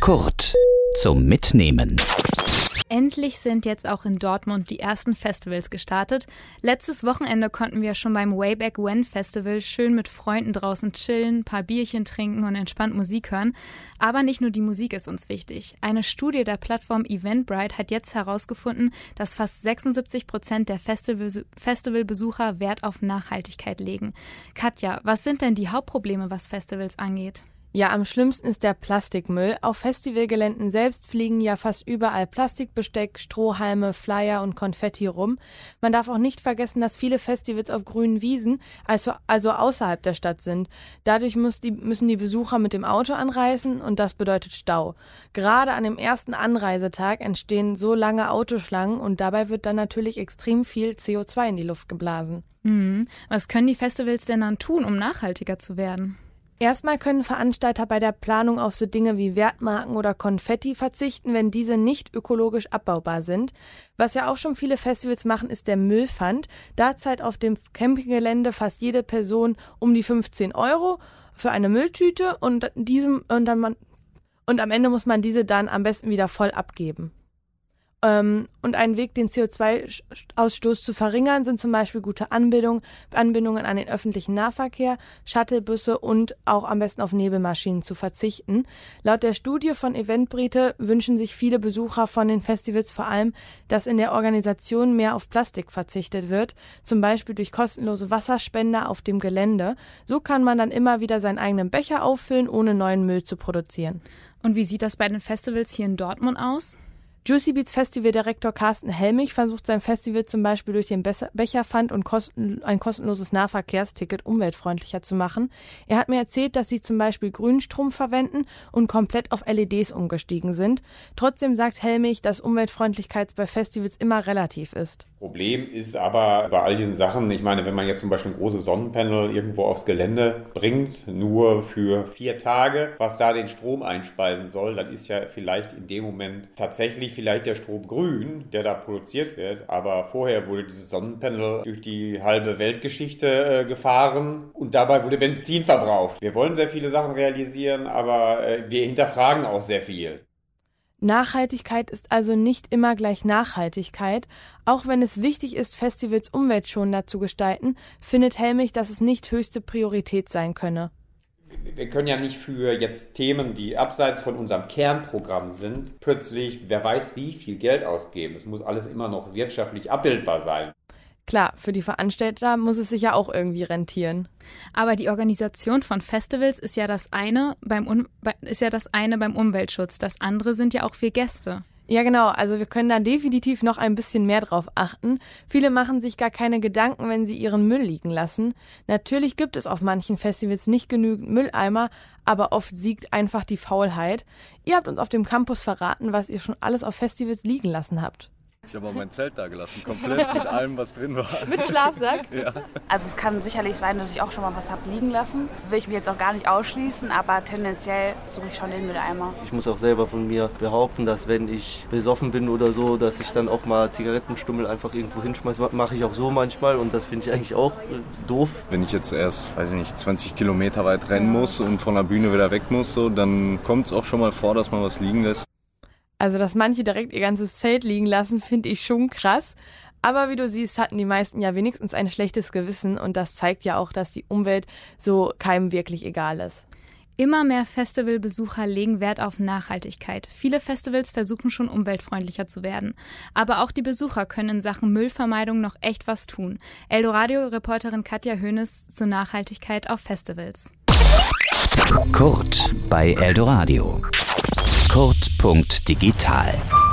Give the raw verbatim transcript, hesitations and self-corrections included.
Kurt zum Mitnehmen. Endlich sind jetzt auch in Dortmund die ersten Festivals gestartet. Letztes Wochenende konnten wir schon beim Way Back When Festival schön mit Freunden draußen chillen, ein paar Bierchen trinken und entspannt Musik hören. Aber nicht nur die Musik ist uns wichtig. Eine Studie der Plattform Eventbrite hat jetzt herausgefunden, dass fast sechsundsiebzig Prozent der Festival- Festivalbesucher Wert auf Nachhaltigkeit legen. Katja, was sind denn die Hauptprobleme, was Festivals angeht? Ja, am schlimmsten ist der Plastikmüll. Auf Festivalgeländen selbst fliegen ja fast überall Plastikbesteck, Strohhalme, Flyer und Konfetti rum. Man darf auch nicht vergessen, dass viele Festivals auf grünen Wiesen, also, also außerhalb der Stadt sind. Dadurch muss die, müssen die Besucher mit dem Auto anreisen und das bedeutet Stau. Gerade an dem ersten Anreisetag entstehen so lange Autoschlangen und dabei wird dann natürlich extrem viel C O zwei in die Luft geblasen. Mhm. Was können die Festivals denn dann tun, um nachhaltiger zu werden? Erstmal können Veranstalter bei der Planung auf so Dinge wie Wertmarken oder Konfetti verzichten, wenn diese nicht ökologisch abbaubar sind. Was ja auch schon viele Festivals machen, ist der Müllpfand. Da zahlt auf dem Campinggelände fast jede Person um die fünfzehn Euro für eine Mülltüte und, diesem, und, dann man, und am Ende muss man diese dann am besten wieder voll abgeben. Ähm, und ein Weg, den C O zwei Ausstoß zu verringern, sind zum Beispiel gute Anbindung, Anbindungen an den öffentlichen Nahverkehr, Shuttlebusse und auch am besten auf Nebelmaschinen zu verzichten. Laut der Studie von Eventbrite wünschen sich viele Besucher von den Festivals vor allem, dass in der Organisation mehr auf Plastik verzichtet wird, zum Beispiel durch kostenlose Wasserspender auf dem Gelände. So kann man dann immer wieder seinen eigenen Becher auffüllen, ohne neuen Müll zu produzieren. Und wie sieht das bei den Festivals hier in Dortmund aus? Juicy Beats Festivaldirektor Carsten Helmich versucht sein Festival zum Beispiel durch den Becherpfand und kosten, ein kostenloses Nahverkehrsticket umweltfreundlicher zu machen. Er hat mir erzählt, dass sie zum Beispiel Grünstrom verwenden und komplett auf L E Ds umgestiegen sind. Trotzdem sagt Helmich, dass Umweltfreundlichkeit bei Festivals immer relativ ist. Problem ist aber bei all diesen Sachen, ich meine, wenn man jetzt zum Beispiel ein großes Sonnenpanel irgendwo aufs Gelände bringt, nur für vier Tage, was da den Strom einspeisen soll, dann ist ja vielleicht in dem Moment tatsächlich vielleicht der Strom grün, der da produziert wird, aber vorher wurde dieses Sonnenpanel durch die halbe Weltgeschichte äh, gefahren und dabei wurde Benzin verbraucht. Wir wollen sehr viele Sachen realisieren, aber äh, wir hinterfragen auch sehr viel. Nachhaltigkeit ist also nicht immer gleich Nachhaltigkeit. Auch wenn es wichtig ist, Festivals umweltschonender zu gestalten, findet Helmich, dass es nicht höchste Priorität sein könne. Wir können ja nicht für jetzt Themen, die abseits von unserem Kernprogramm sind, plötzlich, wer weiß wie viel Geld ausgeben. Es muss alles immer noch wirtschaftlich abbildbar sein. Klar, für die Veranstalter muss es sich ja auch irgendwie rentieren. Aber die Organisation von Festivals ist ja das eine beim, Un- ist ja das eine beim Umweltschutz. Das andere sind ja auch wir Gäste. Ja genau, also wir können da definitiv noch ein bisschen mehr drauf achten. Viele machen sich gar keine Gedanken, wenn sie ihren Müll liegen lassen. Natürlich gibt es auf manchen Festivals nicht genügend Mülleimer, aber oft siegt einfach die Faulheit. Ihr habt uns auf dem Campus verraten, was ihr schon alles auf Festivals liegen lassen habt. Ich habe auch mein Zelt da gelassen, komplett mit allem, was drin war. Mit Schlafsack? Ja. Also es kann sicherlich sein, dass ich auch schon mal was habe liegen lassen. Will ich mir jetzt auch gar nicht ausschließen, aber tendenziell suche ich schon den Mülleimer. Ich muss auch selber von mir behaupten, dass wenn ich besoffen bin oder so, dass ich dann auch mal Zigarettenstummel einfach irgendwo hinschmeiße. Mache ich auch so manchmal und das finde ich eigentlich auch äh, doof. Wenn ich jetzt erst, weiß ich nicht, zwanzig Kilometer weit rennen muss und von der Bühne wieder weg muss, so, dann kommt es auch schon mal vor, dass man was liegen lässt. Also, dass manche direkt ihr ganzes Zelt liegen lassen, finde ich schon krass. Aber wie du siehst, hatten die meisten ja wenigstens ein schlechtes Gewissen und das zeigt ja auch, dass die Umwelt so keinem wirklich egal ist. Immer mehr Festivalbesucher legen Wert auf Nachhaltigkeit. Viele Festivals versuchen schon umweltfreundlicher zu werden. Aber auch die Besucher können in Sachen Müllvermeidung noch echt was tun. Eldoradio-Reporterin Katja Hoeneß zur Nachhaltigkeit auf Festivals. Kurt bei Eldoradio. Kurt punkt digital